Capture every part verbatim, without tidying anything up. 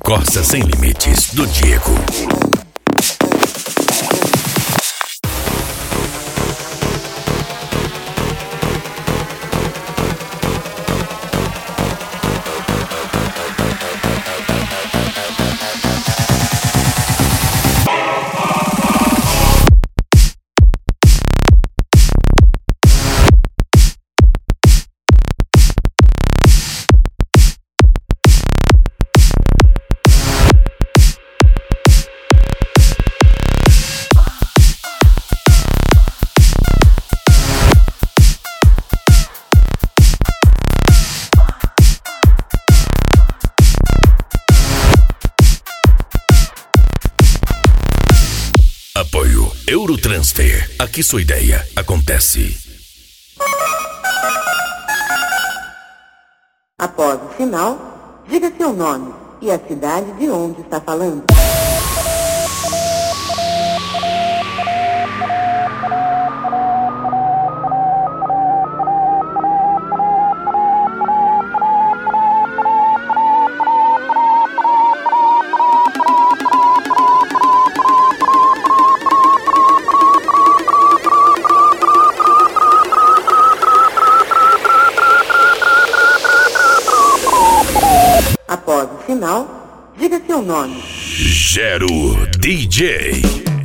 Corsa Sem Limites, do Diego. Apoio Eurotransfer. Aqui sua ideia acontece. Após o sinal, diga seu nome e a cidade de onde está falando. Após o sinal, diga seu nome. Gero D J.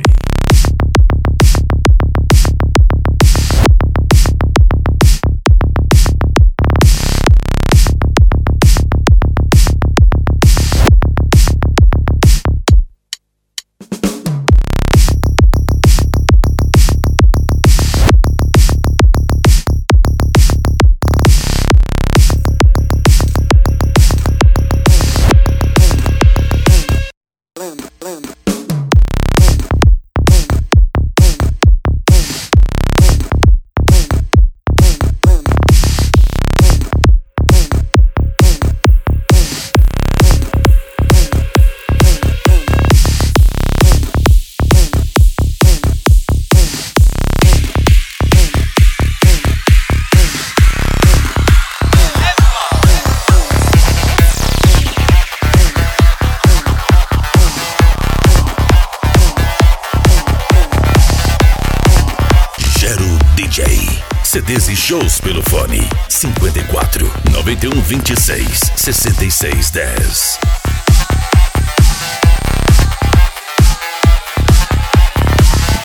C Ds e shows pelo fone cinquenta e quatro, noventa e um, vinte e seis, sessenta e seis, dez.